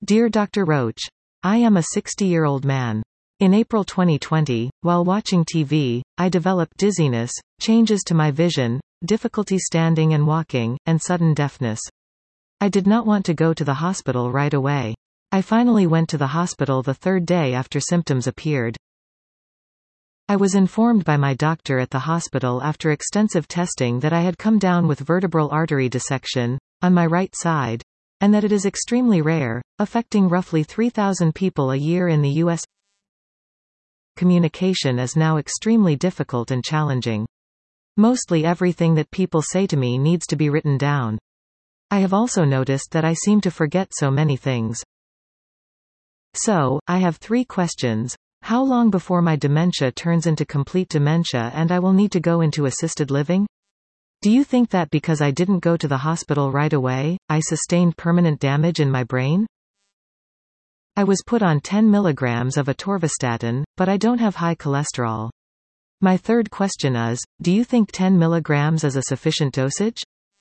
Dear Dr. Roach, I am a 60-year-old man. In April 2020, while watching TV, I developed dizziness, changes to my vision, difficulty standing and walking, and sudden deafness. I did not want to go to the hospital right away. I finally went to the hospital the third day after symptoms appeared. I was informed by my doctor at the hospital after extensive testing that I had come down with vertebral artery dissection on my right side, and that it is extremely rare, affecting roughly 3,000 people a year in the U.S. Communication is now extremely difficult and challenging. Mostly everything that people say to me needs to be written down. I have also noticed that I seem to forget so many things. So, I have 3 questions. How long before my dementia turns into complete dementia and I will need to go into assisted living? Do you think that because I didn't go to the hospital right away, I sustained permanent damage in my brain? I was put on 10 milligrams of atorvastatin, but I don't have high cholesterol. My third question is, do you think 10 milligrams is a sufficient dosage?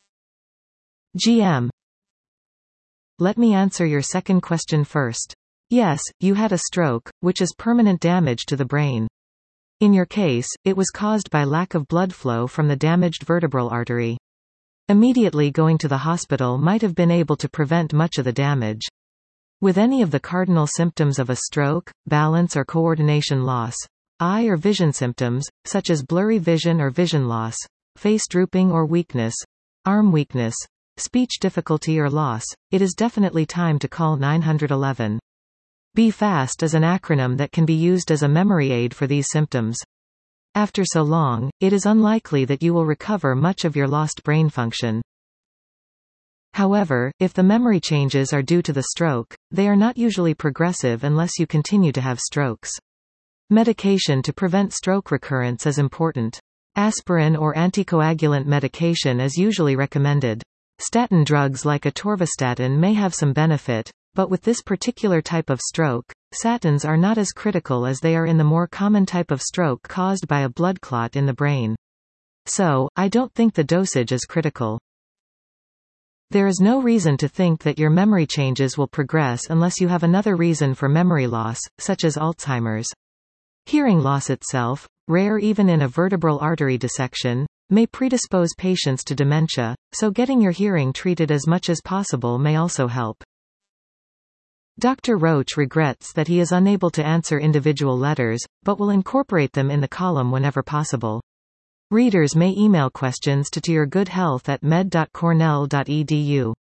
GM. Let me answer your second question first. Yes, you had a stroke, which is permanent damage to the brain. In your case, it was caused by lack of blood flow from the damaged vertebral artery. Immediately going to the hospital might have been able to prevent much of the damage. With any of the cardinal symptoms of a stroke, balance or coordination loss, eye or vision symptoms, such as blurry vision or vision loss, face drooping or weakness, arm weakness, speech difficulty or loss, it is definitely time to call 911. BE-FAST is an acronym that can be used as a memory aid for these symptoms. After so long, it is unlikely that you will recover much of your lost brain function. However, if the memory changes are due to the stroke, they are not usually progressive unless you continue to have strokes. Medication to prevent stroke recurrence is important. Aspirin or anticoagulant medication is usually recommended. Statin drugs like atorvastatin may have some benefit, but with this particular type of stroke, statins are not as critical as they are in the more common type of stroke caused by a blood clot in the brain. So, I don't think the dosage is critical. There is no reason to think that your memory changes will progress unless you have another reason for memory loss, such as Alzheimer's. Hearing loss itself, rare even in a vertebral artery dissection, may predispose patients to dementia, so getting your hearing treated as much as possible may also help. Dr. Roach regrets that he is unable to answer individual letters, but will incorporate them in the column whenever possible. Readers may email questions to yourgoodhealth@med.cornell.edu.